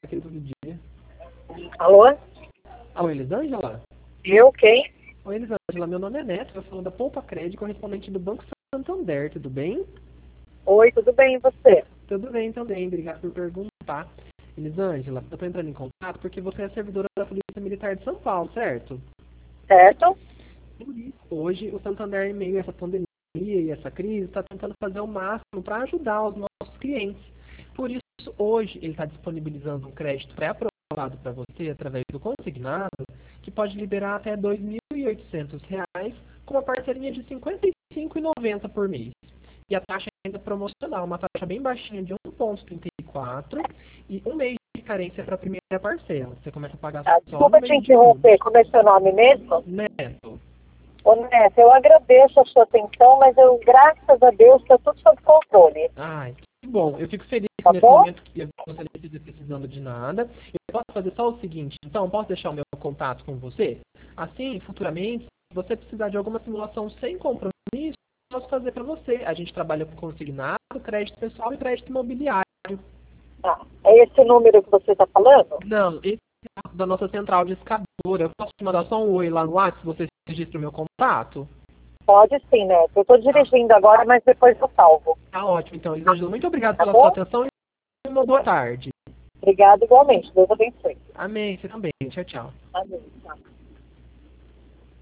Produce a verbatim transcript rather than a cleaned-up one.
aqui todo dia. Alô? Alô, Elisângela? Eu, quem? Oi, Elisângela, meu nome é Neto, eu falo da Poupa Crédito, correspondente do Banco Santander, tudo bem? Oi, tudo bem, e você? Tudo bem também, obrigado por perguntar. Elisângela, eu estou entrando em contato porque você é servidora da Polícia Militar de São Paulo, certo? Certo? Por isso, hoje o Santander, em meio a essa pandemia e essa crise, está tentando fazer o máximo para ajudar os nossos clientes. Por isso, hoje, ele está disponibilizando um crédito pré-aprovado para você através do consignado, que pode liberar até dois mil e oitocentos reais com uma parcelinha de cinquenta e cinco reais e noventa centavos por mês. E a taxa ainda promocional, uma taxa bem baixinha de um vírgula trinta e quatro e um mês de carência para a primeira parcela. Você começa a pagar Ah, só no desculpa te mês de julho. interromper, como é seu nome mesmo? Neto. Ô, Neto, eu agradeço a sua atenção, mas eu, graças a Deus, está tudo sob controle. Ai, que bom. Eu fico feliz Tá nesse bom? momento que você não esteja precisando de nada. Eu posso fazer só o seguinte, então, posso deixar o meu contato com você? Assim, futuramente, se você precisar de alguma simulação sem compromisso, eu posso fazer para você. A gente trabalha com consignado, crédito pessoal e crédito imobiliário. Tá. É esse número que você está falando? Não, esse é da nossa central de escadora. Eu posso te mandar só um oi lá no WhatsApp se você registra o meu contato? Pode sim, Neto. Eu estou Tá, dirigindo agora, mas depois eu salvo. tá ótimo. Então, Elisângela, muito obrigado Tá pela sua bom? atenção e uma boa tarde. Obrigada igualmente. Deus abençoe. Amém, você também. Tchau, tchau. Amém. Tchau.